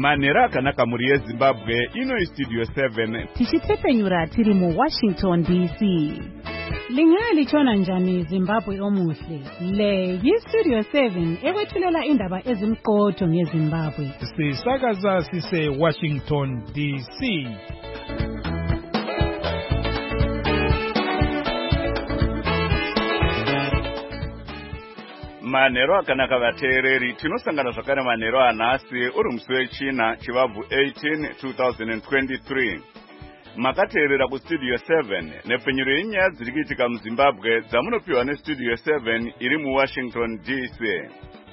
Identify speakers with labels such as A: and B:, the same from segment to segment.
A: Manhero akanaka muri yeZimbabwe ino Studio 7
B: tichitsepenyura tiri mu Washington DC. Lingalichona njani Zimbabwe omuhle? Le yi-Studio 7 ekwethulela indaba ezimqotho ngeZimbabwe.
C: Sisakaza sise Washington DC.
A: Manhero akanaka vateereri, tinosangana zvakare manhero anhasi uri musi wechina chivabvu 18 2023. Makateerera kuStudio 7 nepfenyuro yenyaya dziri kuitika muZimbabwe dzamunopiwa neStudio 7 iri muWashington DC.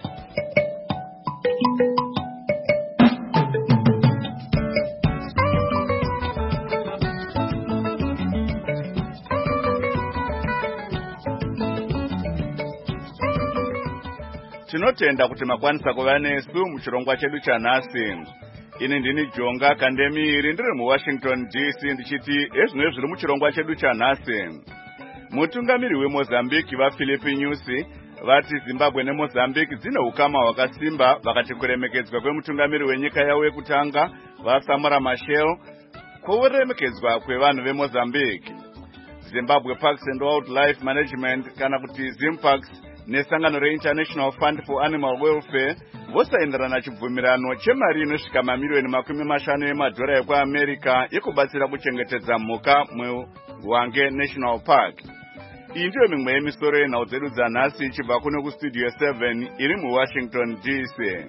A: Tinotenda kuti makwanisa kuva nesu muchirongwa chedu chanhasi. Ini ndini Jonga Kandemiri ndiri muWashington DC ndichiti ezvino zviri muchirongwa chedu chanhasi. Mutungamiri weMozambique vaPhilipi Nyusi vati Zimbabwe neMozambique dzine ukama hwakasimba vakati kuremekedzwa kwemutungamiri wenyika yavo yekutanga vaSamora Machel kuremekedzwa kwevanhu veMozambique. Zimbabwe Parks and Wildlife Management kana kuti ZimParks nesangano reInternational Fund for Animal Welfare vosaindirana chibvumirano chemari inosvika mamiliyoni $50 emadhora ekuAmerica yekubatsira kuchengetedza mhuka muHwange National Park. Iyi ndiyo mimwe yemisoro yenhau dzedu dzanhasi ichibva kuno kuStudio 7 iri muWashington DC.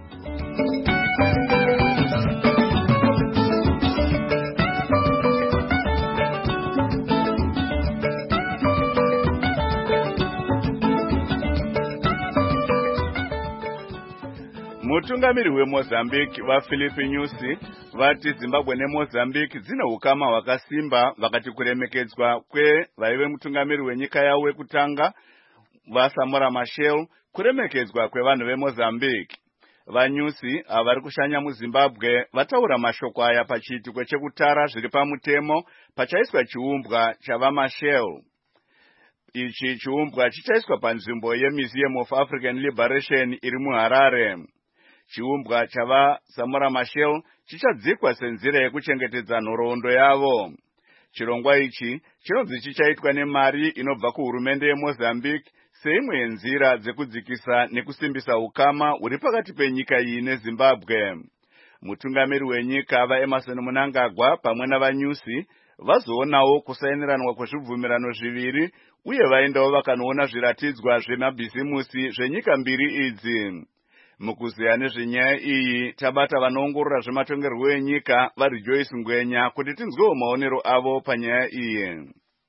A: Mutungamiri weMozambique vaPhilipi Nyusi vati Zimbabwe neMozambique dzine ukama hwakasimba vakati kuremekedzwa kwevaive mutungamiri wenyika yavo yekutanga vaSamora Machel kuremekedzwa kwevanhu veMozambique. VaNyusi avari kushanya muZimbabwe vataura mashoko aya pachiitiko chekutara zviri pamutemo pachaiswa chiumbwa chavaMachel. Ichi chiumbwa chichaiswa panzvimbo yeMuseum of African Liberation iri muHarare. Chiumbwa chavaSamora Machel chichadzikwa senzira yekuchengetedza nhoroondo yavo. Chirongwa ichi chinonzi chichaitwa nemari inobva kuhurumende yeMozambique seimwe yenzira dzekudzikisa nekusimbisa ukama huri pakati penyika iyi neZimbabwe. Mutungamiri wenyika vaEmerson Mnangagwa pamwe navaNyusi vazoonawo kusainiranwa kwezvibvumirano zviviri uye vaendawo vakanoona zviratidzwa zvemabhizimusi zvenyika mbiri idzi. Mukuziya nezvenyaya iyi tabata vanoongorora zvematongerwo enyika vaRejoice Ngwenya kuti tinzwewo maonero avo panyaya iyi.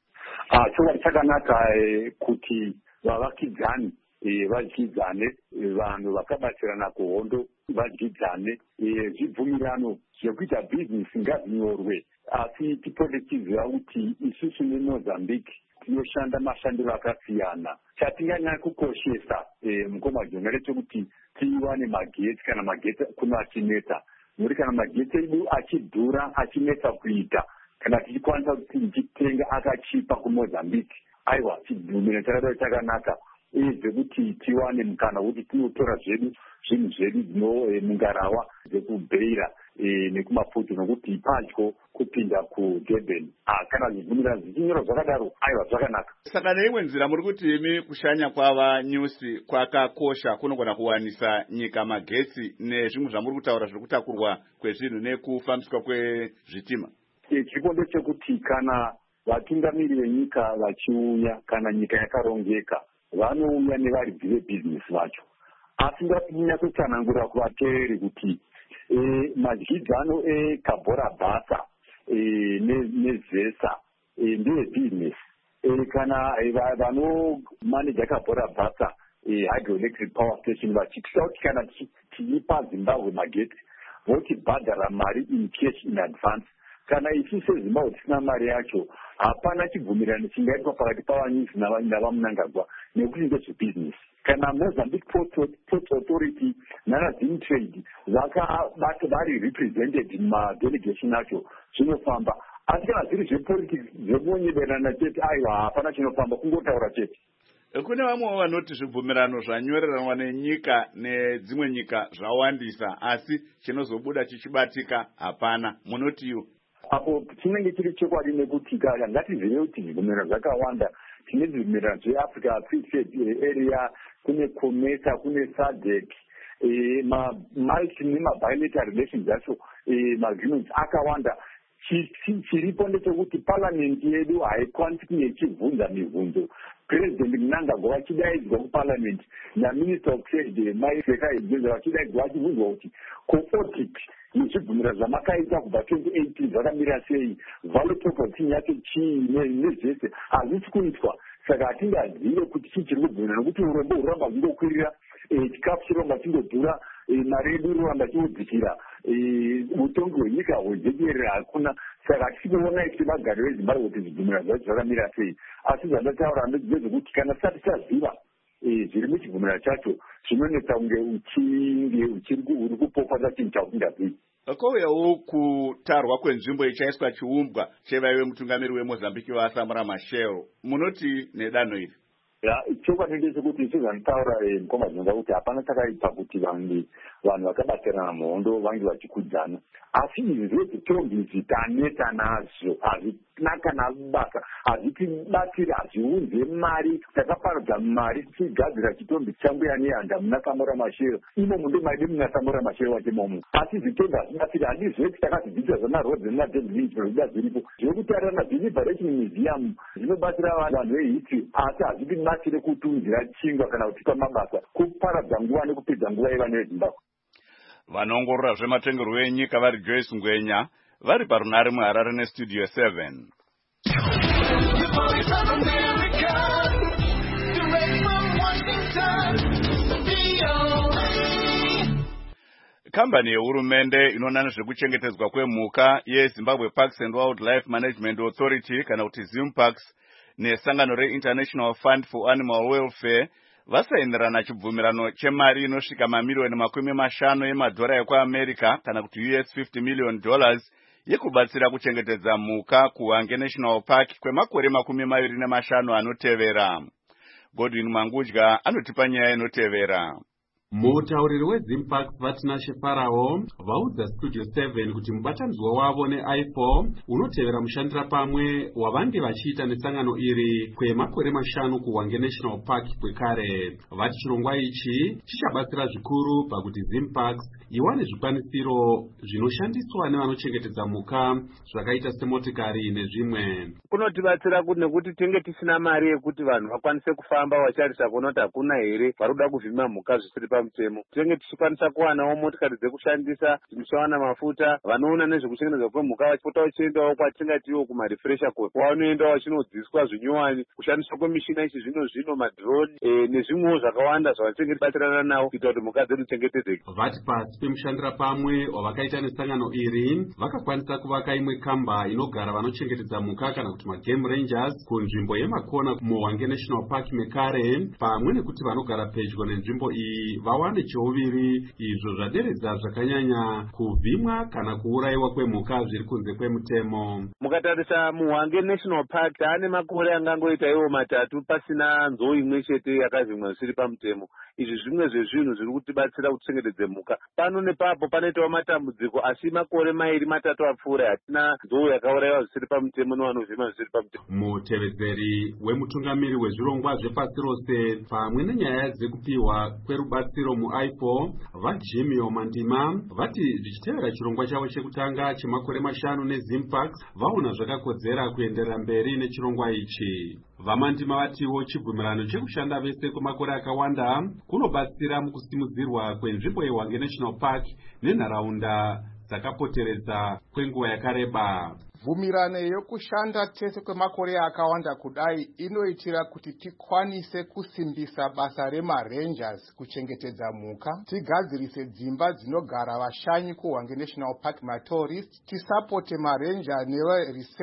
D: Chova chakanaka kuti vavakidzani vadyidzane, vanhu vakabatsirana kuhondo vadyidzane, zvibvumirano zvekuita bhizinesi ngazvinyorwe. Asi tipote tiziva kuti isusu neMozambique tinoshanda mashandiro akasiyana. Chatinganyanya kukoshesa mukoma Jonga ndechekuti tiwane magetsi kana magetsi kuno achinetsa. Nekuti kana magetsi edu achidhura achinetsa kuita kana tichikwanisa kuti tichitenga akachipa kuMozambique, aiwa chibvumirano chakadaro chakanaka uye zvekuti tiwane mukana wekuti tinotora zvinhu zvedu mungarava dzekubheira nekumaputo nokuti padyo kupinda kuDurban. Kana zvibvumirano zvichinyorwa zvakadaro aiwa zvakanaka.
A: Saka neimwe nzira muri kuti imi kushanya kwavaNyusi kwakakosha kunogona kuwanisa nyika magetsi nezvimwe zvamuri kutaura zviri kutakurwa kwezvinhu nekufambiswa kwezvitima.
D: Chikondo chekuti kana vatungamiri venyika vachiuya kana nyika yakarongeka vanouya nevaridzi vebhizinesi vacho. Asi ndatinyatotsanangura kuvateereri kuti madyidzano eKabhora Basa nezesa ndevebhizinesi. Kana vanomaneja Kabhora Basa hydroelectric power station vachitisa kuti kana tichipa Zimbabwe magetsi votibhadhara mari in cash in advance. Kana isu seZimbabwe tisina mari yacho hapana chibvumirano chingaitwa pakati pavaNyusi navaMnangagwa nekuti ndezvebhizinesi. Kana Mozambique Ports Authority nanaZimtrade vakabata vari represented mumadelegation acho zvinofamba. Asi kana zviri zvepolitics zvekunyeberana chete aiwa hapana chinofamba kungotaura chete.
A: Kune vamwe vanoti zvibvumirano zvanyoreranwa nenyika nedzimwe nyika zvawandisa asi chinozobuda chichibatika hapana. Munotiwo
D: apo chinenge chiri chokwadi nekuti kana ngatizive kuti zvibvumirano zvakawanda. Tine zvibvumirano zveAfrica Free Trade Area, kune COMESA, kune SADC, multi bilateral relations acho, agreements akawanda. Chiripo ndechekuti parliament yedu haikwanisi kunge ichibvunza mibvunzo. President Mnangagwa vachidaidzwa kuparliament naminister of trade Maiseka Ibwenza vachidaidzwa vachibvunzwa kuti ko-audit nezvibvumirano zvamakaita kubva 2018 zvakamira sei, value proposition yacho chii nezvese hazvisi kuitwa. Saka hatingazive kuti chii chiri kubvumirana nokuti urombo huramba hungokwirira, chikafu chiramba chingodhura, mari yedu inoramba chingodzikira, utongi hwenyika hwejekerera hakuna. Saka tichinoona kuti magariro eZimbabwe kuti zvibvumirano zvacho zvakamira sei. Asi zvandataura ndezvekuti kana tisati taziva zviri muchibvumirano chacho zvinonetsa kunge uri kupopata chinhu chausingazii.
A: Kouyawo kutarwa kwenzvimbo ichaiswa chiumbwa chevaive mutungamiri weMozambique vaSamora Machel. Munoti nedanho iri?
D: Chokwadi ndechekuti sezvanotaura mukoma dzinonga kuti hapana chakaipa kuti vanhu vakabatirana muhondo vange vachikudzana. Asi izvi zvedzitombi dzitaneta nazvo hazvina kana basa, hazvitibatsiri, hazviunze mari. Takaparadza mari tichigadzira chitombi chichanguya nehanda muna Samora Machel. Imomo ndomaide muna Samora Machel wacho imomo. Asi zvitombi hazvibatsiri. Handizveti takazvidzidzira zvamarodzi naDavid Lynch zvinoda zviripo. Zvekutarira maDeliberation Museum zvinobatsira vanhu vehistory, asi hazvitibatsire kutungira chingwa kana kutipa mabasa, kuparadza nguva nekupedza nguva yevana veZimbabwe.
A: Vanoongorora zvematengerwo enyika vari Joyce Ngwenya vari parunare muHarare neStudio 7. Kambani yehurumende inoona nezvekuchengetedzwa kwemhuka yeZimbabwe Parks and Wildlife Management Authority kana kuti ZimParks nesangano reInternational Fund for Animal Welfare vasainirana chibvumirano chemari inosvika mamiliyoni $50 yemadhora ekuAmerica kana kuti $50 million yekubatsira kuchengetedza mhuka kuHwange National Park kwemakore 25 anotevera. Godwin Mangudya anotipa nyaya inotevera.
E: Mutauriri weZimParks Vatinashe Farao vaudza Studio 7 kuti mubatanidzwa wavo neI4 unotevera mushandira pamwe wavange vachiita nesangano iri kwemakore 5 kuHwange National Park kwekare. Vati chirongwa ichi chichabatsira zvikuru pakuti ZimParks iwane zvikwanisiro zvinoshandiswa nevanochengetedza mhuka zvakaita semotikari nezvimwe.
F: Kunotibatsira kuti nekuti tinge tisina mari yekuti vanhu vakwanise kufamba vacharisa kuona kuti hakuna here varuda kuvhima mhuka zvisiri pamutemo. Tinge tichikwanisa kuwanawo motikari dzekushandisa, tichiwana mafuta, vanoona nezvekuchengetedzwa kwemhuka vachipota vachiendawo kwatingatiwo kumarefresher course, kwavanoendawo vachinodzidziswa zvinyowani, kushandiswa kwemishina yechizvino-zvino, madrone nezvimwewo zvakawanda zvavatenge tibatsirana nawo kuita kuti mhuka dzedu dzichengetedzeke.
E: Vati pasi pemushandira pamwe wavakaita nesangano iri vakakwanisa kuvaka imwe kamba inogara vanochengetedza mhuka kana kuti magame rangers kunzvimbo yemakona muHwange National Park mekare, pamwe nekuti vanogara pedyo nenzvimbo iyi vawane cheuviri, izvo zvaderedza zvakanyanya kuvhimwa kana kuurayiwa kwemhuka zviri kunze kwemutemo.
F: Mukatarisa muHwange National Park taane makore angangoita iwo 3 pasina nzou imwe chete yakavhimwa zvisiri pamutemo. Izvi zvimwe zvezvinhu zviri kutibatsira kuchengetedza mhuka. Pano nepapo panoitawo matambudziko, asi makore 2-3 apfuura hatina nzou yakaurayiwa zvisiri pamutemo nevanovhima zvisiri pamutemo.
E: Mutevedzeri wemutungamiri wezvirongwa zvepasi rose pamwe nenyaya dzekupiwa kwerubatsiro muI4 vaJimmy Omandima vati zvichitevera chirongwa chavo chekutanga chemakore 5 neZimParks vaona zvakakodzera kuenderera mberi nechirongwa ichi. Vamandima vatiwo chibvumirano chekushanda vese kwemakore akawanda kunobatsira mukusimudzirwa kwenzvimbo yeHwange National Park nenharaunda dzakapoteredza kwenguva yakareba.
G: Bvumirano yokushanda tese kwemakore akawanda kudai inoitira kuti tikwanise kusimbisa basa remarangers kuchengetedza mhuka, tigadzirise dzimba dzinogara vashanyi kuHwange National Park matourist, tisapote maranger neresearch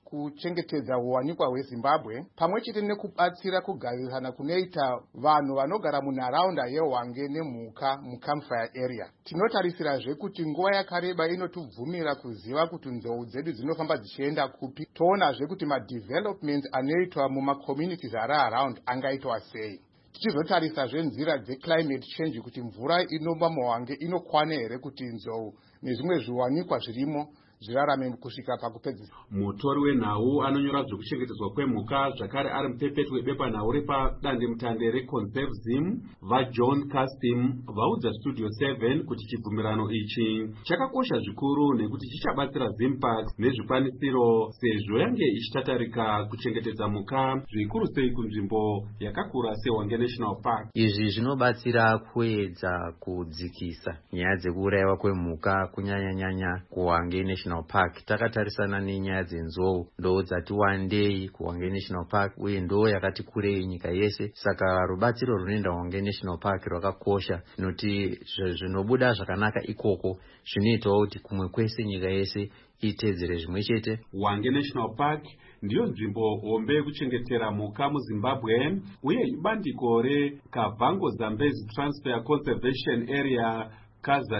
G: kuchengetedza uwanikwa hweZimbabwe pamwe chete nekubatsira kugarirana kunoita vanhu vanogara munharaunda yeHwange nemhuka muCampfire area. Tinotarisirazve kuti nguva yakareba inotibvumira kuziva kuti nzou dzedu dzinofamba dzichienda kupi. Toonazve kuti madevelopments anoitwa mumacommunities ari around angaitwa sei. Tichizotarisazve nzira dzeclimate change kuti mvura inomba muHwange inokwana here kuti nzou nezvimwe zviwanikwa zvirimo zvirarame kusvika pakupedzisa.
E: Mutori wenhau anonyora zvekuchengetedzwa kwemhuka zvakare ari mupepeti webepanhau repadandemutande reConserve Zim vaJohn Custom vaudza Studio 7 kuti chibvumirano ichi chakakosha zvikuru nekuti chichabatsira Zim Parks nezvikwanisiro sezvo yange ichitatarika kuchengetedza mhuka zvikuru sei kunzvimbo yakakura seHwange National Park.
H: Izvi zvinobatsira kuedza kudzikisa nyaya dzekuurayiwa kwemhuka kunyanya kuHwange National Park. Takatarisana nenyaya dzenzou, ndoo dzati wandei kuHwange National Park uye ndoo yakati kurei nyika yese. Saka rubatsiro runoenda kuHwange National Park rwakakosha noti zvinobuda zvakanaka ikoko zvinoitawo kuti kumwe kwese nyika yese itedzere zvimwe chete.
E: Hwange National Park ndiyo nzvimbo hombe yekuchengetera mhuka muZimbabwe uye ibandiko reKavango Zambezi Transfer Conservation Area Kaza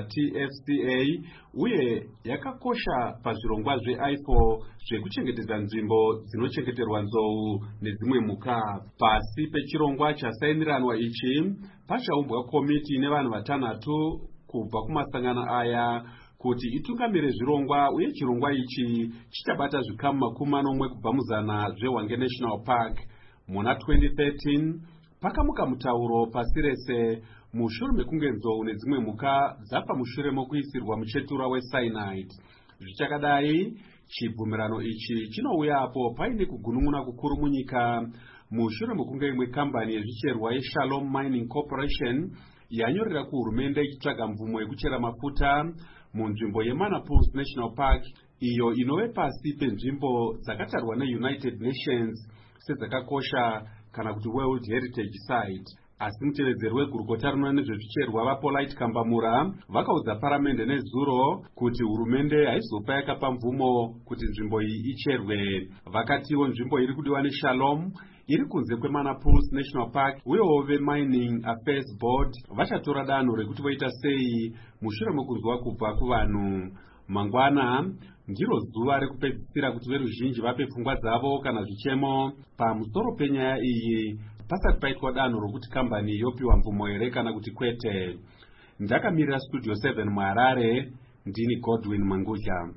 E: TFCA uye yakakosha pazvirongwa zveIFO zvekuchengetedza nzvimbo dzinochengeterwa nzou nedzimwe mhuka. Pasi pechirongwa chasainiranwa ichi pachaumbwa komiti nevanhu vatanhatu kubva kumasangano aya kuti itungamire zvirongwa uye chirongwa ichi chichabata zvikamu 40 kubva muzana zveHwange National Park. Muna 2013 pakamuka mutauro pasi rese mushure mekunge nzou nedzimwe mhuka dzapa mushure mokuisirwa muchetura weCyanide. Zvichakadai chibvumirano ichi chinouyapo paine kugunun'una kukuru munyika mushure mekunge imwe kambani yezvicherwa yeShalom Mining Corporation yanyorera kuhurumende ichitsvaga mvumo yekuchera mafuta munzvimbo yeManaples National Park iyo inove pasi penzvimbo dzakatarwa neUnited Nations sedzakakosha kana kuti World Heritage Site. Asi mutevedzeri wegurukota rinoona nezvezvicherwa vaPolite Kambamura vakaudza paramende nezuro kuti hurumende haizopa yakapa mvumo kuti nzvimbo iyi icherwe. Vakatiwo nzvimbo iri kudiwa neShalom iri kunze kweManaples National Park uyewo veMining Affairs Board vachatora danho rekuti voita sei mushure mekunzwa kubva kuvanhu. Mangwana ndiro zuva rekupedzisira kuti veruzhinji vape pfungwa dzavo kana zvichemo pamusoro penyaya iyi pasati paitwa danho rokuti kambani yopiwa mvumo here kana kuti kwete. Ndakamirira Studio 7 muHarare, ndini Godwin Mangudya.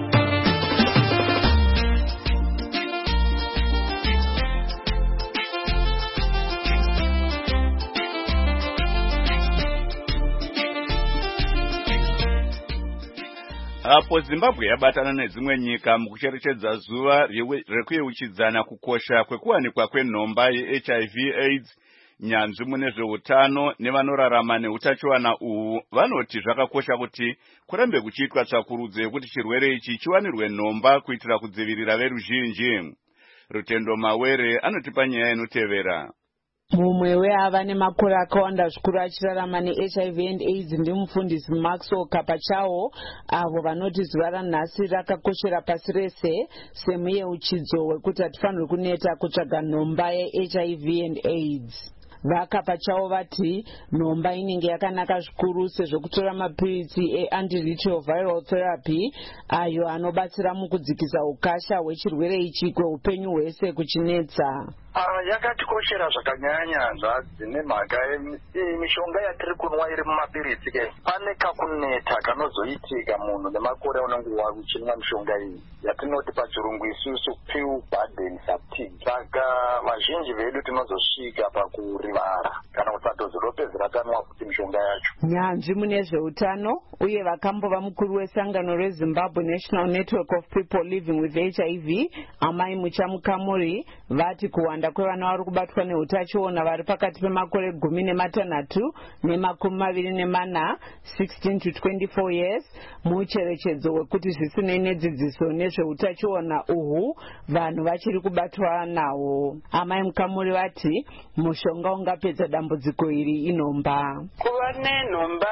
A: Apo Zimbabwe yabatana nedzimwe nyika mukucherechedza zuva rekuyeuchidzana kukosha kwekuwanikwa kwenhomba yeHIV AIDS, nyanzvi mune zveutano nevanorarama neutachiwana uhu vanoti zvakakosha kuti kurambe kuchiitwa tsvakurudzo yekuti chirwere ichi chiwanirwe nhomba kuitira kudzivirira veruzhinji. Rutendo Mawere anotipa nyaya inotevera.
I: Mumwe weava nemakore akawanda zvikuru achirarama neHIV and AIDS ndimufundisi Maxwell Kapachawo, avo vanoti zuva ranhasi rakakoshera pasi rese semuyeuchidzo wekuti hatifanirwi kuneta kutsvaga nhomba yeHIV and AIDS. Vakapachawo vati nhomba inenge yakanaka zvikuru sezvo kutora mapiritsi eantiretroviral therapy ayo anobatsira mukudzikisa ukasha hwechirwere ichi kweupenyu hwese kuchinetsa.
J: Yakatikoshera zvakanyanya zvadzine mhaka mishonga yatiri kunwa iri mumapiritsi pane kakuneta kanozoitika munhu nemakore unenge uchinwa mishonga iyi yatinoti pachirungu isusu pill burden fatigue. Saka vazhinji vedu tinozosvika pakurivara kana kuti patozopedzera tanwa futi mishonga yacho.
I: Nyanzvi mune zveutano uye vakambova mukuru wesangano reZimbabwe National Network of People Living with HIV Amai Muchamukamuri vati kuwanda kwevana vari kubatwa neutachiona vari pakati pemakore 16 ne24 16 to 24 years mucherechedzo wekuti zvisinei nedzidziso nezveutachiona uhu vanhu vachiri kubatwa nawo. Amai Mukamuri vati mushonga ungapedza dambudziko iri inhomba.
K: Kuva nenhomba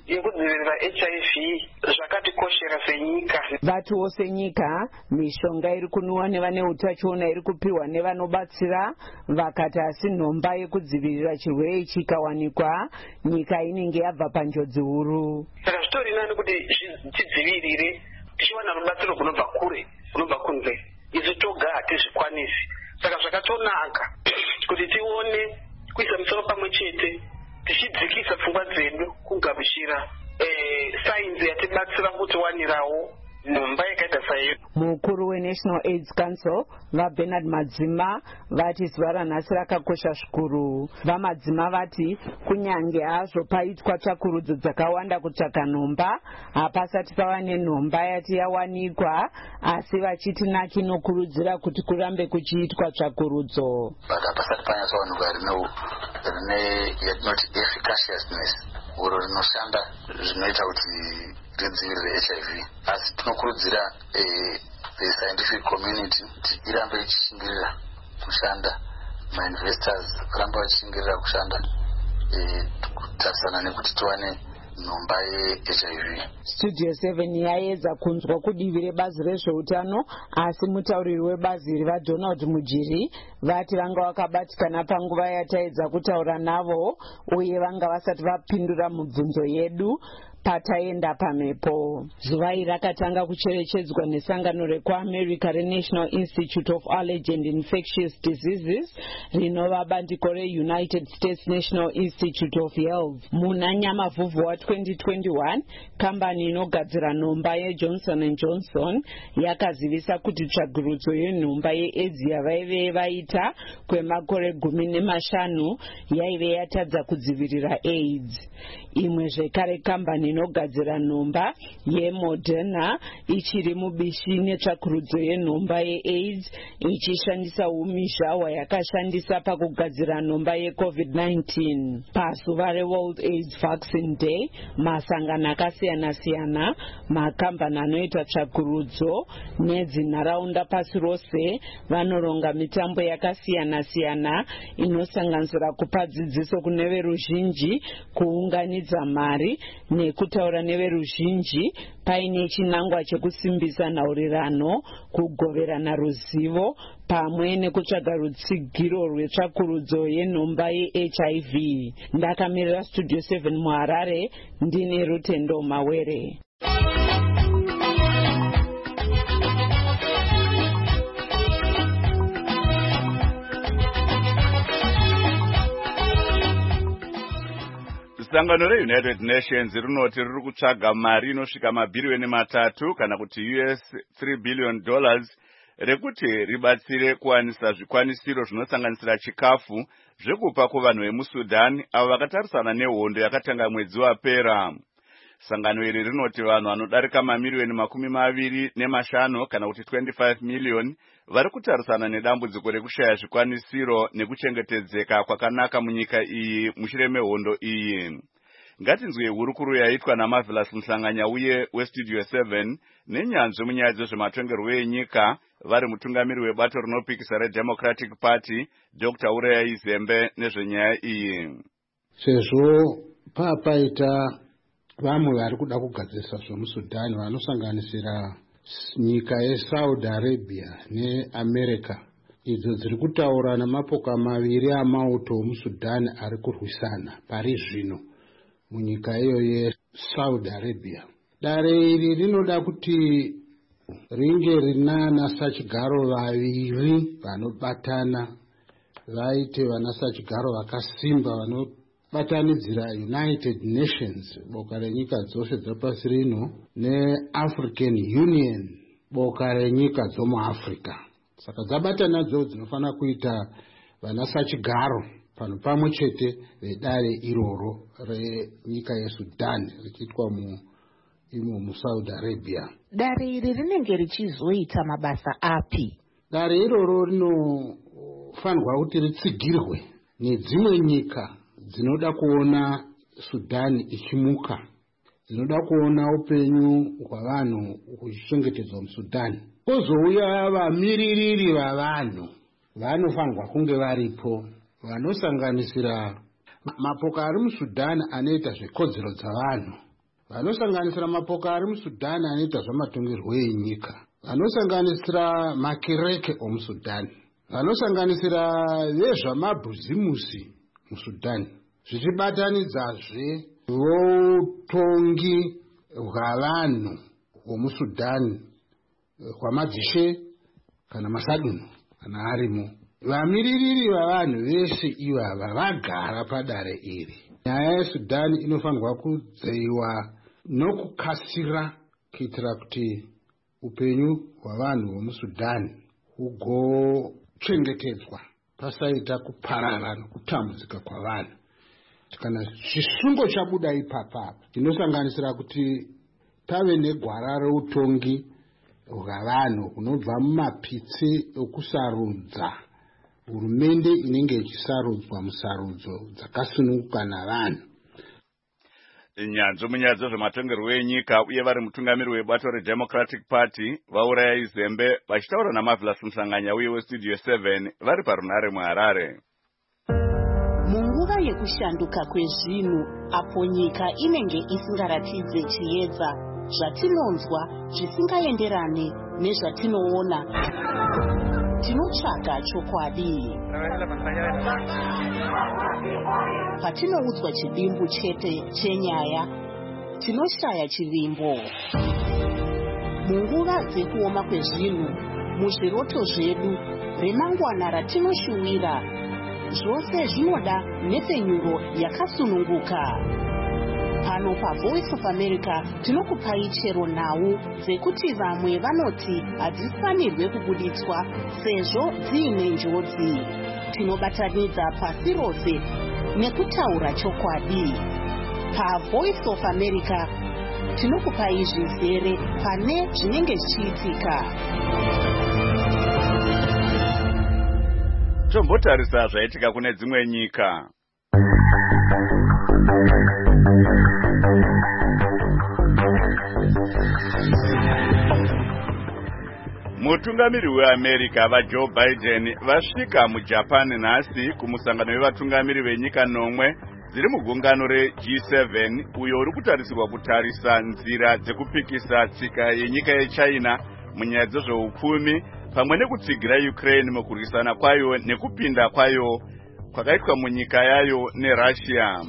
J: yekudzivirira HIV zvakatikoshera senyika.
I: Vatiwo senyika mishonga iri kunwiwa nevane utachiona iri kupiwa nevanobatsira vakati asi nhomba yekudzivirira chirwere ichi ikawanikwa nyika inenge yabva panjodzi huru.
J: Saka zvitori nani kuti tidzivirire tichiwana rubatsiro kunobva kure kunobva kunze. Izvi toga hatizvikwanisi. Saka zvakatonaka kuti tione kuisa musoro pamwe chete tichidzikisa pfungwa dzedu kugamuchira sainzi yatibatsira kuti wanirawo nhomba yakaita sayo.
I: Mukuru weNational AIDS Council vaBernard Madzima vati zuva ranhasi rakakosha zvikuru. VaMadzima vati kunyange hazvo paitwa tsvakurudzo dzakawanda kutsvaka nhomba hapasati pava nenhomba yati yawanikwa, asi vachiti NACI inokurudzira kuti kurambe kuchiitwa tsvakurudzo.
K: Hapasati panyatsowanikwa rine yatinoti efficaciousness uro rinoshanda zvinoita kuti ridzivirire HIV, asi tinokurudzira the scientific community kuti irambe ichishingirira kushanda, ma-investors ramba vachishingirira kushanda kutarisana nekuti tiwane nhomba ye-HIV.
I: Studio 7 yaedza kunzwa kudivi rebazi rezveutano, asi mutauriri webazi iri vaDonald Mujiri vati vanga vakabatikana panguva yataedza kutaura navo uye vanga vasati vapindura mibvunzo yedu pataenda pamhepo. Zuva iri rakatanga kucherechedzwa nesangano rekuAmerica reNational Institute of Allergy and Infectious Diseases rinova bandiko reUnited States National Institute of Health. Muna Nyamavhuvhu wa 2021 kambani inogadzira nhomba yeJohnson & Johnson yakazivisa kuti tsvagurudzo yenhomba yeAIDS yavaive vaita kwemakore 15 yaive yatadza kudzivirira AIDS. Imwe zvekare kambani inogadzira nhomba yeModerna ichiri mubishi netsvakurudzo yenhomba yeAIDS ichishandisa umhizha hwayakashandisa pakugadzira nhomba yeCovid-19. Pazuva reWorld AIDS Vaccine Day, masangano akasiyana-siyana, makambani anoita tsvakurudzo nedzinharaunda pasi rose vanoronga mitambo yakasiyana-siyana inosanganisira kupa dzidziso kune veruzhinji, kuunganidza mari nekutaura neveruzhinji paine chinangwa chekusimbisa nhaurirano, kugoverana ruzivo pamwe nekutsvaga rutsigiro rwetsvakurudzo yenhomba yeHIV. Ndakamirira Studio 7 muHarare, ndine Rutendo Mawere.
A: Sangano reUnited Nations rinoti riri kutsvaga mari inosvika mabhiriyoni 3 kana kuti $3 billion rekuti ribatsire kuwanisa zvikwanisiro zvinosanganisira chikafu zvekupa kuvanhu vemuSudan avo vakatarisana nehondo yakatanga mwedzi wapera. Sangano iri rinoti vanhu vanodarika mamiriyoni 25 kana kuti 25 million vari kutarisana nedambudziko rekushaya zvikwanisiro nekuchengetedzeka kwakanaka munyika iyi mushure mehondo iyi. Ngatinzwe hurukuru yaitwa naMarvelous Mhlanganyauye weStudio 7 nenyanzvi munyaya dzezvematongerwo enyika vari mutungamiri webato rinopikisa reDemocratic Party Dr. Ureya Izembe nezvenyaya iyi.
L: Sezvo papaita vamwe vari kuda kugadzirisa zvemuSudani vanosanganisira nyika yeSaudi Arabia neAmerica, idzo dziri kutaura namapoka maviri amauto muSudani ari kurwisana pari zvino munyika iyo yeSaudi Arabia. Dare iri rinoda kuti ringe rina sachigaro vaviri vanobatana, vaite vanasachigaro vakasimba vanobatanidzira United Nations, boka renyika dzose dzapasi rino, neAfrican Union, boka renyika dzomuAfrica. Saka dzabatana dzo dzinofana kuita vanasachigaro pano pamwe chete vedare iroro renyika yeSudan richiitwa muSaudi Arabia.
M: Dare iri rinenge richizoita mabasa api?
L: Dare iroro rinofanirwa kuti ritsigirwe nedzimwe nyika dzinoda kuona Sudani ichimuka, dzinoda kuona upenyu hwavanhu huchichengetedzwa muSudani. Kozouya vamiririri vavanhu vanofanirwa kunge varipo, vanosanganisira mapoka ari muSudani anoita zvekodzero dzavanhu, vanosanganisira mapoka ari musudhani anoita zvamatongerwo enyika, vanosanganisira makireke omusudhani, vanosanganisira vezvamabhuzimusi musudhani, zvichibatanidzazve votongi hwavanhu hwomusudhani hwamadzishe kana masadunu kana arimo. Vamiririri vavanhu vese ivava vagara padare iri. Nyaya yeSudhani inofanirwa kudzeiwa nokukasira kuitira kuti upenyu hwavanhu vomusudhani hugochengetedzwa pasaita kuparara nokutambudzika kwavanhu. Kana chisungo chabuda ipapa chinosanganisira kuti tave negwara reutongi hwavanhu hunobva mumapitsi okusarudza hurumende inenge ichisarudzwa musarudzo dzakasununguka navanhu.
A: Nyanzvi munyadzo zvematongerwo enyika uye vari mutungamiri webato reDemocratic Party vauraya izembe vachitaura naMarvelous Musanganya uye weStudio 7 vari parunare muHarare.
M: Munguva yekushanduka kwezvinhu apo nyika inenge isingaratidze chiedza zvatinonzwa zvisingaenderane nezvatinoona, tinotsvaga chokwadi. Patinoudzwa chivimbo chete chenyaya, tinoshaya chivimbo. Munguva dzekuoma kwezvinhu, muzviroto zvedu, remangwana ratinoshuwira, zvose zvinoda nhepfenyuro yakasununguka. Pano paVoice of America tinokupai chero nhau dzekuti vamwe vanoti hadzifanirwe kubuditswa sezvo dziine njodzi. Tinobatanidza pasi rose nekutaura chokwadi. PaVoice of America tinokupai zvizere pane zvinenge zvichiitika.
A: Tombotarisa zvaitika kune dzimwe nyika. Mutungamiri weAmerica vaJoe Biden vasvika muJapan nhasi kumusangano wevatungamiri venyika nomwe dziri mugungano reG7 uyo uri kutarisirwa kutarisa nzira dzekupikisa tsika yenyika yeChina munyaya dzezveupfumi pamwe nekutsigira Ukraine mukurwisana kwayo nekupinda kwayo kwakaitwa munyika yayo neRussia.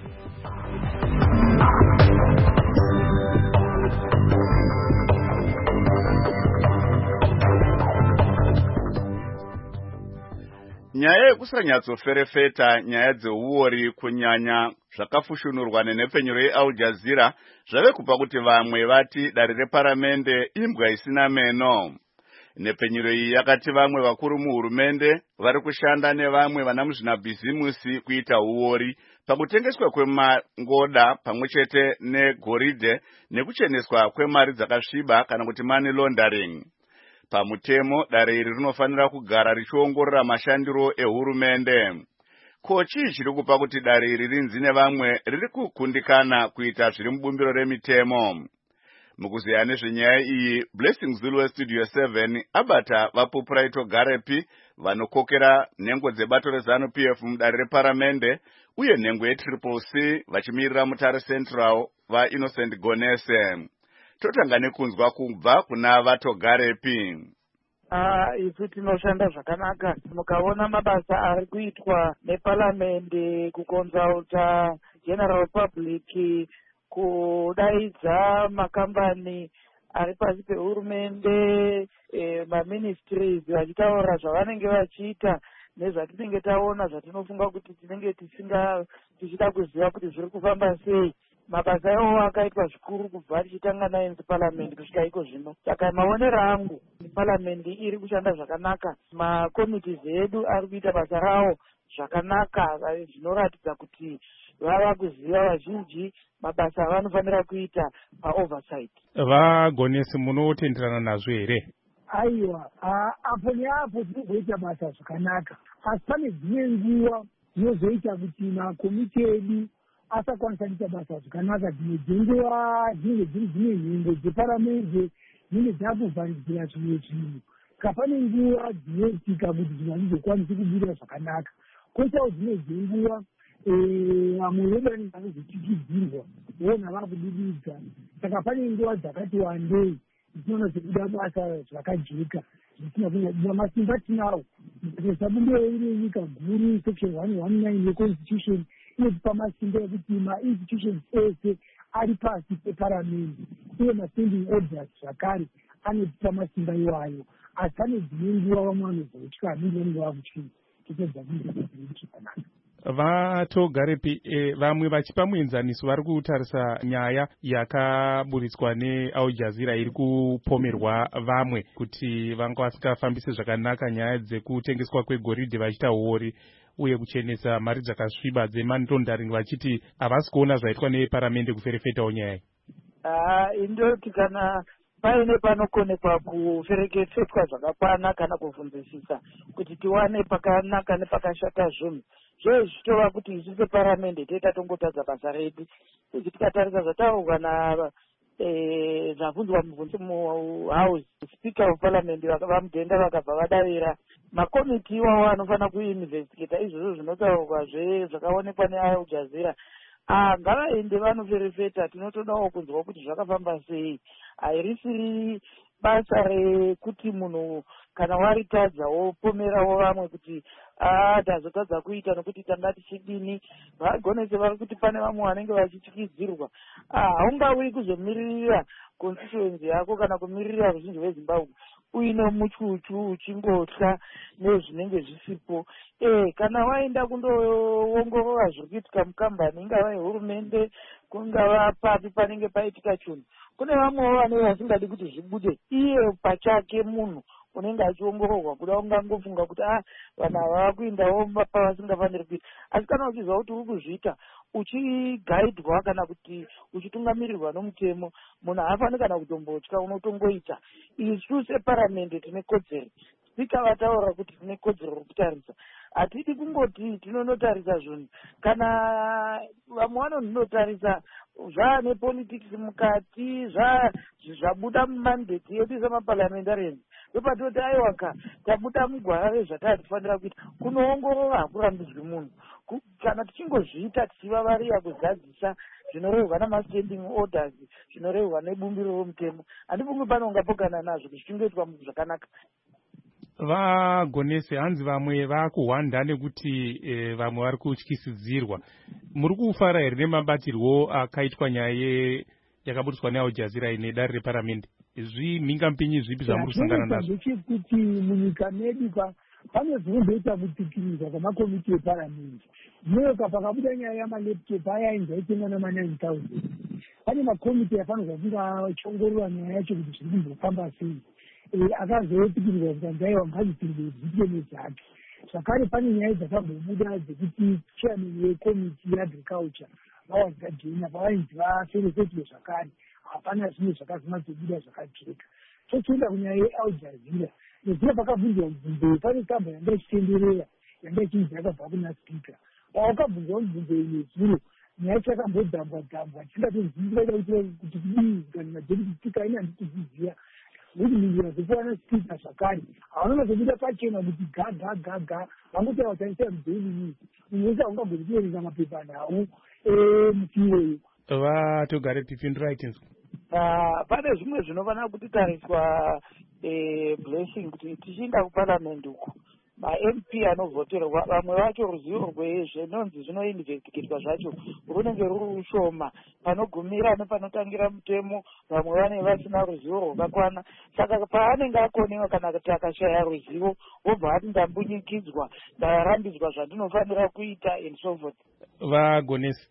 A: Nyaya yekusanyatsoferefeta nyaya dzeuori kunyanya zvakafushunurwa nenhepfenyuro yeAl Jazeera zvave kupa kuti vamwe vati dare reparamende imbwa isina meno. Nhepfenyuro iyi yakati vamwe vakuru muhurumende vari kushanda nevamwe vana muzvinabhizimusi kuita uori pakutengeswa kwemangoda pamwe chete negoridhe nekucheneswa kwemari dzakasviba kana kuti money laundering. Pamutemo dare iri rinofanira kugara richiongorora mashandiro ehurumende. Ko chii chiri kupa kuti dare iri rinzi nevamwe riri kukundikana kuita zviri mubumbiro remitemo? Mukuziya nezvenyaya iyi, Blessing Zulu weStudio 7 abata vapupuraito Garepi vanokokera nhengo dzebato reZANU-PF mudare reparamende uye nhengo yeCCC vachimirira Mutare Central vaInnocent Gonese. Totanga nekunzwa kubva kuna vatoGarepi.
N: Isu tinoshanda zvakanaka. Mukaona mabasa ari kuitwa neparamende, kukonzauta general public, kudaidza makambani ari pasi pehurumende, maministries vachitaura zvavanenge vachiita nezvatinenge taona zvatinofunga kuti tinenge tichida kuziva kuti zviri kufamba sei. Mabasa iwo akaitwa zvikuru kubva tichitanga naye parliament kusvika iko zvino. Saka maonero angu parliament iri kushanda zvakanaka, makomitees edu ari kuita basa rawo zvakanaka zvinoratidza kuti vava kuziva vazhinji mabasa avanofanira kuita paoversight.
C: Vagonesi munotenderana nazvo here?
O: Aiwa, apo neapo tinozoita basa zvakanaka, asi pane dzimwe nguva dzinozoita kuti makomiti edu asakwanisa kuita basa zvakanaka. Dzimwe dzenguva dzinenge dziri dzimwe nhengo dzeparamende dzinenge dzakuvharidzira zvimwe zvinhu, kapane nguva dzinoitika kuti zvinhu hazvizokwanisi kubira zvakanaka. Koitawo dzimwe dzenguva vamwe vedani vanozotikidzirwa vona vari kudududza. Saka pane nguva dzakati wandei dzinoona sekuda basa zvakajeka zvisina kunyadiwa. Masimba tinawo sabumbiro redu renyika guru section 119 yeconstitution inotipa masimba ekuti mainstitutions ese ari pasi peparamende uye masending orders zvakare anotipa masimba iwayo. Asi pane dzimwe nguva vamwe vanozotya hamindi vanenge vakutyini topedza kuiaakanaka.
C: Vatogarepi vamwe vachipa muenzaniso vari kutarisa nyaya yakaburitswa neAl Jazeera iri kupomerwa vamwe kuti vanga vasingafambise zvakanaka nyaya dzekutengeswa kwegoridhe vachita huori uye kuchenesa mari dzakasviba dzemani laundering vachiti havasi kuona zvaitwa neparamende kuferefetawo nyaya iyi.
N: Indoti kana paine panokonekwa kufereketsetwa zvakakwana kana kuvhunzisisa kuti tiwane pakanaka nepakashata zvinhu zvezvitova kuti isu separamende toita tongotadza basa redu. Kuti tikatarisa zvataurwa zvabvunzwa mubvunzo muhouse speaker of parliament vamudhenda vakabva vadavira makomiti iwawo anofanira kuinvestigata izvozvo zvinotaurwa zvakaonekwa neAl Jazeera. Ngavaende vanoferefeta, tinotodawo kunzwa kuti zvakafamba sei. Harisiri basa rekuti munhu kana waritadza wopomerawo vamwe kuti tazotadza kuita nokuti tanga tichidini. Vagonese vari kuti pane vamwe vanenge vachityisidzirwa. Haungauyi kuzomiririra constituency yako kana kumiririra ruzhinji rweZimbabwe uine muchuchu uchingotya nezvinenge zvisipo. Kana waenda kundoongorora zviri kuitika mukambani, ingava hurumende, kungava papi panenge paitika chinhu, kune vamwewo vanenge vasingadi kuti zvibude. Iye pachake munhu unenge achiongororwa kuda ungangofunga kuti vanhu ava vakuindawo pavasingafaniri kuita. Asi kana uchizwa kuti uri kuzviita uchigaidwa kana kuti uchitungamirirwa nomutemo, munhu haafaniri kana kutombotya, unotongoita. Isu separamende tine kodzero. Spika vataura kuti tine kodzero rokutarisa. Hatidi kungoti tinonotarisa zvinhu. Kana vamwe vanondotarisa zvaane politics mukati, zvabuda mumandate yedu semaparliamentarians. Ndopatoti aiwaka tabuda mugwara rezvatatifanira kuita. Kunoongorora hakurambidzwi munhu. Kana tichingozviita tichivavarira kuzadzisa zvinorehwa namastanding orders, zvinorehwa nebumbiro romutemo, handifungi pano ungapokana nazvo kuti zvichingoitwa zvakanaka.
C: Vagonese hanzi vamwe vakuhwanda nekuti vamwe vari kutyisidzirwa. Muri kufara here nemabatirwo akaitwa nyaya yakaburiswa neAl Jazeera ine dare reparamende? Zvimhingamupinyi zvipi zvamuri kusangana nazvo?
O: Ndechekuti munyika medu pane zvinondoita kutsikirizwa kwamakomiti eparamende. Nyoka pakabuda nyaya yamalaptop aya ainzaitengwa nama9,000. Pane makomiti afanirwa kunge achiongorora nyaya yacho kuti zviri kumbofamba sei. Akazotsikirizwa kutanzaiwa ngazvipinde zviite nezvake. Zvakare pane nyaya dzakazobuda dzekuti chairman wekomiti yeagriculture vawazikajena pavainzi vaferefetwe zvakare. Hapana zvimwe zvakazonatsobuda zvakajeka. Tochienda kunyaya yeAl Jazeera. Nezvino pakabvunzwa mubvunzo pane kamba yanga ichitenderera yanga ichinzi yakabva kuna spika. Wakabvunzwa mubvunzo nezuro nyaya chakambodhambwa-dhambwa tisingatozivi kuti kudii kana majeputy spika aina handikuziziya. Kuti minjira dzekuwana spika zvakare havana zobuda pachena kuti gaga vangotaura taisa mudaily news. Munhu wese haungagoni kuerenga mapepa nawo mufiweyo.
C: Vatogare pipindurai tinzwa.
N: Pane zvimwe zvinofanira kutitariswa blessing kuti tichiinda kuparliament uku ma-MP anovhoterwa vamwe vacho ruzivo rwezvinonzi zvinoinvestigatwa zvacho runenge ruri ushoma. Panogumira nepanotangira mutemo vamwe vanenge vasina ruzivo rwakakwana. Saka paanenge akonewa kana kuti akashaya ruzivo wobva ati ndambunyikidzwa, ndarambidzwa zvandinofanira kuita and so forth.
C: Vagonesi.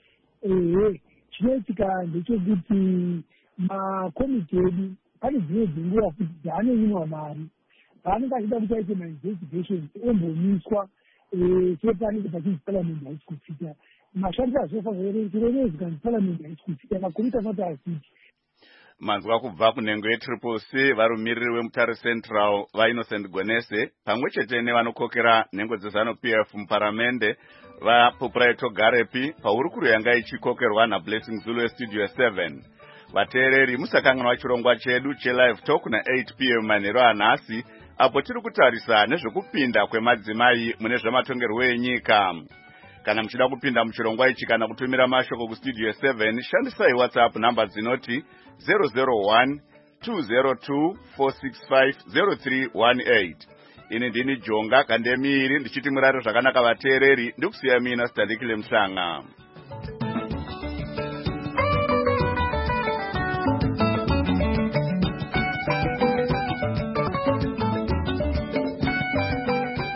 O: Chinoitika ndechekuti makomiti edu pane dzimwe dzenguva kuti dzaanoinwa mari paanenge achida kuti aite mainvestigations ombomiswa sepanenge pachinzi paramende haisi kupfita. Mashandiro azvofanira kuronezwa kuti paramende haisi kupfita. Makomiti asati asiti.
A: Manzwa kubva kunhengo yeTriple-C varumiriri weMutare Central vaInnocent Gonese pamwe chete nevanokokera nhengo dzeZANU-PF muparamende vaProprietor Garepi paurukuru yanga ichikokerwa naBlessing Zulu weStudio 7. Vateereri musakanganwa chirongwa chedu cheLive Talk na8 PM manheru anhasi apo tiri kutarisa nezvekupinda kwemadzimai mune zvamatongerwo enyika. kana muchida kupinda muchirongwa ichi kana kutumira mashoko kustudio 7 shandisai WhatsApp namba dzinoti 001 202 465 0318. Ini ndini Jonga Kandemiri ndichiti murare zvakanaka vateereri, ndikusiya mina Stadikile Mhlanga.